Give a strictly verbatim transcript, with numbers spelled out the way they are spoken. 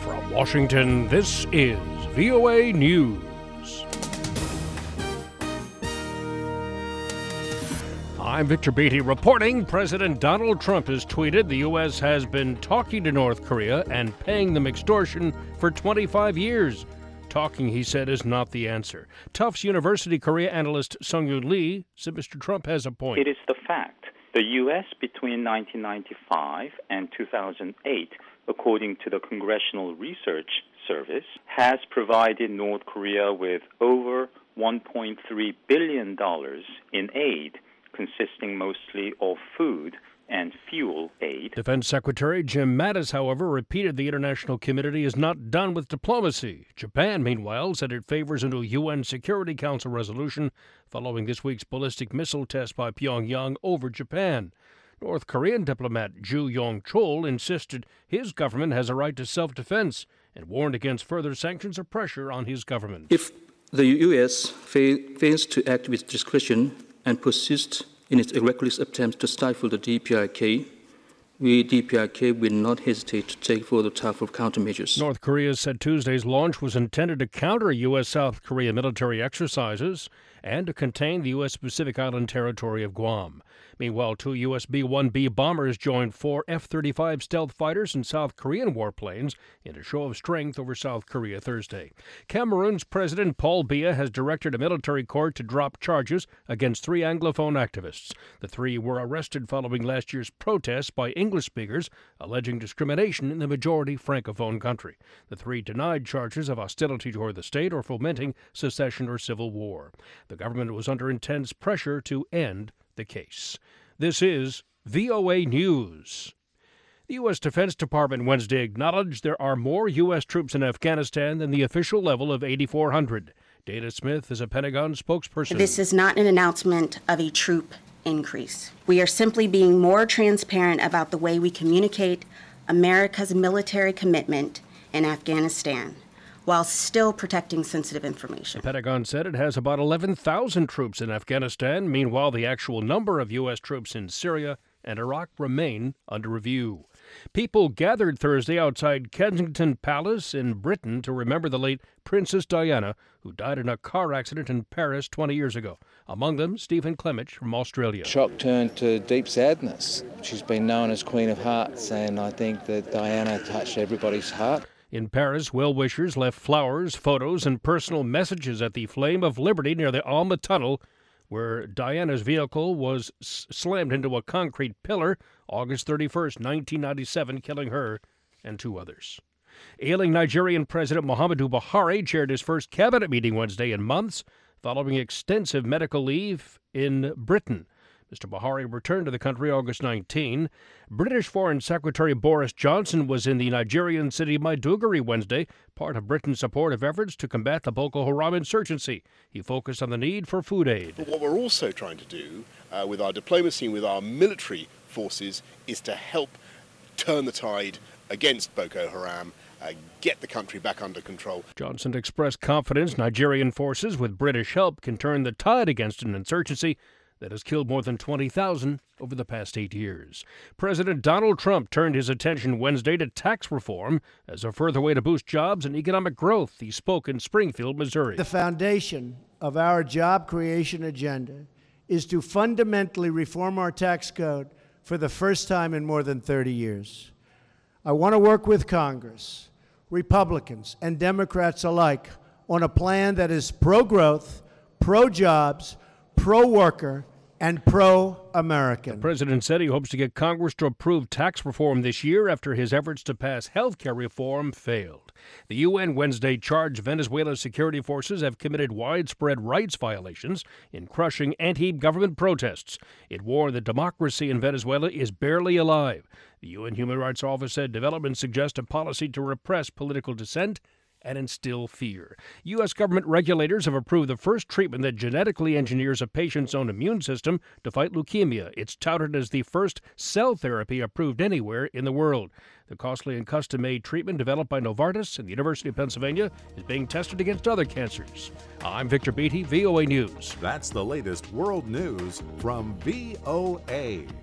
From Washington, this is V O A News. I'm Victor Beatty reporting. President Donald Trump has tweeted the U S has been talking to North Korea and paying them extortion for twenty-five years. Talking, he said, is not the answer. Tufts University Korea analyst Sung-Yoon Lee said Mister Trump has a point. It is the fact. The U S between nineteen ninety-five and two thousand eight, according to the Congressional Research Service, has provided North Korea with over one point three billion dollars in aid, consisting mostly of food and fuel aid. Defense Secretary Jim Mattis, however, repeated the international community is not done with diplomacy. Japan, meanwhile, said it favors a new U N Security Council resolution following this week's ballistic missile test by Pyongyang over Japan. North Korean diplomat Ju Yong-chol insisted his government has a right to self-defense and warned against further sanctions or pressure on his government. If the U S fa- fails to act with discretion and persist in its reckless attempts to stifle the D P R K, we, D P R K, will not hesitate to take further tougher countermeasures. North Korea said Tuesday's launch was intended to counter U S South Korea military exercises and to contain the U S Pacific Island territory of Guam. Meanwhile, two U S B one B bombers joined four F thirty-five stealth fighters and South Korean warplanes in a show of strength over South Korea Thursday. Cameroon's President Paul Biya has directed a military court to drop charges against three Anglophone activists. The three were arrested following last year's protests by English speakers alleging discrimination in the majority Francophone country. The three denied charges of hostility toward the state or fomenting secession or civil war. The government was under intense pressure to end the case. This is V O A News. The U S Defense Department Wednesday acknowledged there are more U S troops in Afghanistan than the official level of eighty-four hundred. Dana Smith is a Pentagon spokesperson. This is not an announcement of a troop increase. We are simply being more transparent about the way we communicate America's military commitment in Afghanistan, while still protecting sensitive information. The Pentagon said it has about eleven thousand troops in Afghanistan. Meanwhile, the actual number of U S troops in Syria and Iraq remain under review. People gathered Thursday outside Kensington Palace in Britain to remember the late Princess Diana, who died in a car accident in Paris twenty years ago. Among them, Stephen Clemich from Australia. Shock turned to deep sadness. She's been known as Queen of Hearts, and I think that Diana touched everybody's heart. In Paris, well-wishers left flowers, photos, and personal messages at the Flame of Liberty near the Alma Tunnel, where Diana's vehicle was s- slammed into a concrete pillar August thirty-first, nineteen ninety-seven, killing her and two others. Ailing Nigerian President Muhammadu Buhari chaired his first cabinet meeting Wednesday in months, following extensive medical leave in Britain. Mister Buhari returned to the country August nineteenth. British Foreign Secretary Boris Johnson was in the Nigerian city Maiduguri Wednesday, part of Britain's support of efforts to combat the Boko Haram insurgency. He focused on the need for food aid. But what we're also trying to do uh, with our diplomacy and with our military forces is to help turn the tide against Boko Haram, uh, get the country back under control. Johnson expressed confidence Nigerian forces, with British help, can turn the tide against an insurgency that has killed more than twenty thousand over the past eight years. President Donald Trump turned his attention Wednesday to tax reform as a further way to boost jobs and economic growth. He spoke in Springfield, Missouri. The foundation of our job creation agenda is to fundamentally reform our tax code for the first time in more than thirty years. I want to work with Congress, Republicans, and Democrats alike on a plan that is pro-growth, pro-jobs, pro-worker, and pro-American. The president said he hopes to get Congress to approve tax reform this year after his efforts to pass health care reform failed. The U N Wednesday charged Venezuela's security forces have committed widespread rights violations in crushing anti-government protests. It warned that democracy in Venezuela is barely alive. The U N Human Rights Office said developments suggest a policy to repress political dissent and instill fear. U S government regulators have approved the first treatment that genetically engineers a patient's own immune system to fight leukemia. It's touted as the first cell therapy approved anywhere in the world. The costly and custom-made treatment developed by Novartis and the University of Pennsylvania is being tested against other cancers. I'm Victor Beatty, V O A News. That's the latest world news from V O A.